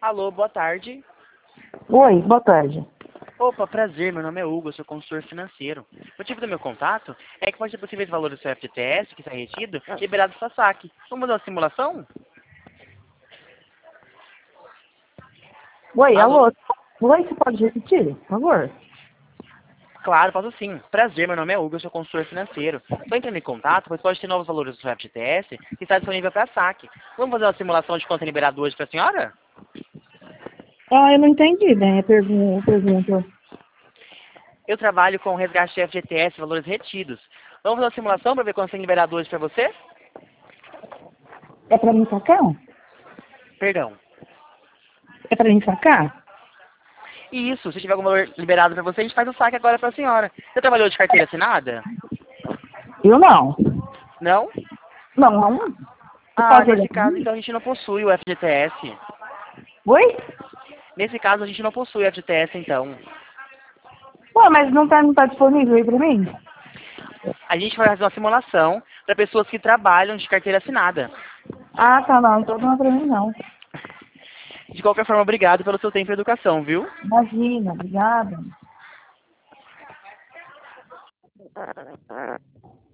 Alô, boa tarde. Oi, boa tarde. Opa, prazer, meu nome é Hugo, eu sou consultor financeiro. O motivo do meu contato é que pode ser possível o valor do seu FGTS, que está retido, liberado para saque. Vamos fazer uma simulação? Oi, Alô? alô. Oi, você pode repetir, por favor? Claro, posso sim. Prazer, meu nome é Hugo, eu sou consultor financeiro. Estou entrando em contato, pois pode ter novos valores do seu FGTS, que está disponível para saque. Vamos fazer uma simulação de quanto é liberado hoje para a senhora? Ah, eu não entendi bem a pergunta. Eu trabalho com resgate de FGTS, valores retidos. Vamos fazer uma simulação para ver quanto tem liberado hoje para você? É pra mim sacar? Perdão. É pra mim sacar? E isso, se tiver algum valor liberado para você, a gente faz o saque agora para a senhora. Você trabalhou de carteira assinada? Eu não. Não? Não, não. Você Ah, pode olhar nesse pra caso, mim? então, a gente não possui o FGTS. Oi? Nesse caso, a gente não possui o FGTS, então. Pô, mas não tá disponível aí pra mim? A gente vai fazer uma simulação para pessoas que trabalham de carteira assinada. Ah, tá, não. Então não é pra mim, não. De qualquer forma, obrigado pelo seu tempo e educação, viu? Imagina, obrigada.